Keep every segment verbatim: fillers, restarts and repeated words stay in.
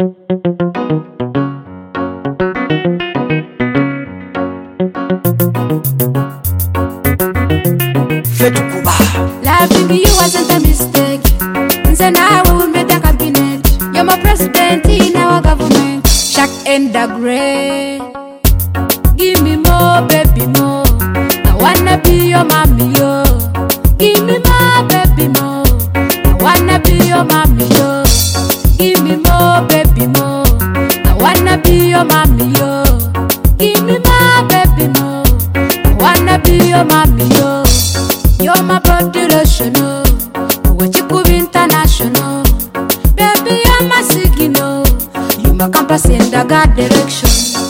Loving you wasn't a mistake. And I will make a cabinet. You're my president in our government. Shaq and the Grey. Give me more, baby, more. I wanna be your mommy, yo. Give me more, baby, more. I wanna be your mommy, yo. Give me more, baby, more. I wanna be your mommy, yo. Give me more, baby, more. I wanna be your mommy, yo. You're my body lotion, oh. What you could be international. Baby, you're my signal. You my compass in the God direction.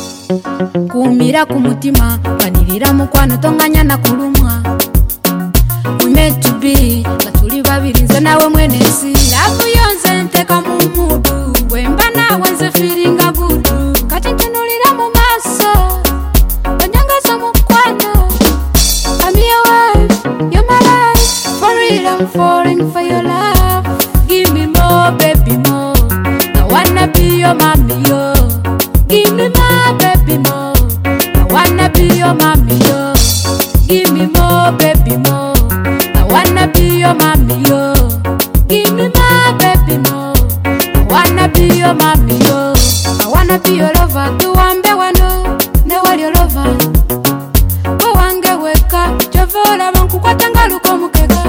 Kumira kumutima, vanirira mukwano tonganya na kulumwa. We meant to be, batuli babiri nze nawe mwenesi. Love yonze nteka mu mudu, wemba nawe nze feeling good. Kati ntunulira mu maso, onyangaza mukwano. I'm your wife, you're my life. For real, I'm falling for your love. Give me more, baby, more. I wanna be your mommy, yo. Give me more, baby, more. I wanna be your mommy, yo. Give me more, baby, more. I wanna be your mommy, yo. Give me more, baby, more. I wanna be your mommy, yo. I wanna be your lover. Do one be one, no. Never your lover. Go wange weka. Javola banku kwa tangaluko mukeka.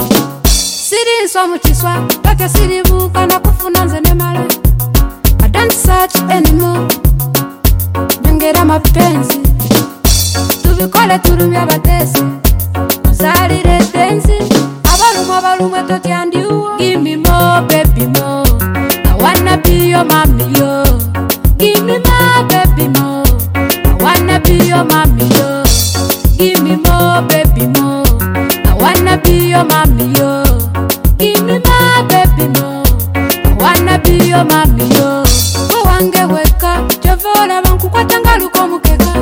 Siri so muchiswa. Bake siri buka na kufuna nze nemala. I don't search anymore. Nyongera mapenzi. Tubikole turumya batesi. Uzalire tenzi. Abalumwa balumwe totyandi uwo. Give me more, baby, more. I wanna be your mommy, yo. Give me more, baby, more. I wanna be your mommy, yo. Give me more, baby, more. I wanna be your mommy, yo. Give me more, baby, more. I wanna be your mommy, yo. Go wange weka. Javola banku kwa tangaluko mukeka.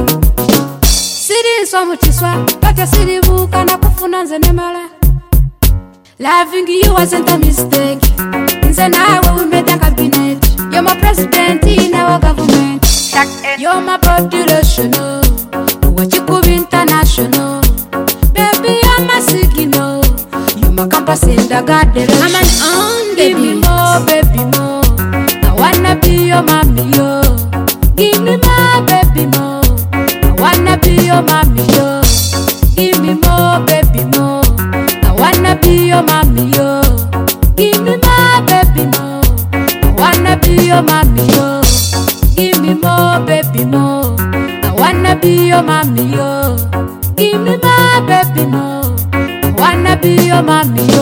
Siri so muchiswa. Bake siri buka na kufuna nze nemala. Loving you wasn't a mistake. Nze nawe we made a cabinet. You're my president in our government. You're my body lotion, oh. What you could be international. Baby, I'm a signal. You my compass in the God direction. I'm an on, give me more, baby, more. I wanna be your mommy, yo. Give me more, baby, more. I wanna be your mommy, yo. Give me more, baby, more. I wanna be your mommy, yo. Give me more, baby, more. I wanna be your mommy, yo. Give me more, baby, more. I wanna be your mommy, yo. Give me more, baby, more. I wanna be your mommy, yo.